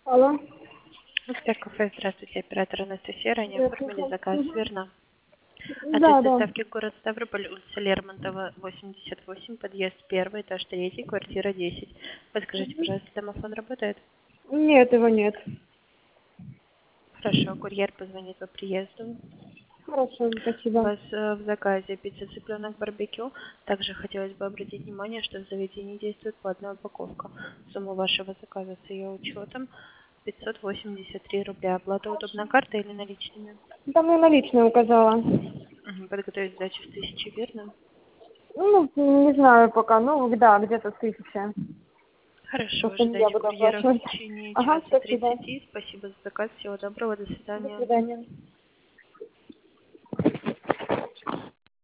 Алло. Успех кафе, здравствуйте, оператор Анастасия, ранее оформили Здравствуйте. заказ, Мгм. верно? Адрес Да, да. доставки город Ставрополь, улица Лермонтова, 88, подъезд 1, этаж 3, квартира 10. Подскажите, пожалуйста, домофон работает? Нет, его нет. Хорошо, курьер позвонит по приезду. Хорошо, У спасибо. вас в заказе пицца цыпленок барбекю. Также хотелось бы обратить внимание, что в заведении действует по одной упаковка. Сумма вашего заказа с ее учетом 583 рубля. Оплата удобна картой или наличными? Там я наличные указала. Подготовить сдачу в 1000, верно? Ну, не знаю пока. Ну, да, где-то 1000. Хорошо, Просто не я ожидайте буду курьера в оплачивать. течение Ага, часа спасибо. 30. Спасибо за заказ. Всего доброго. До До свидания. свидания.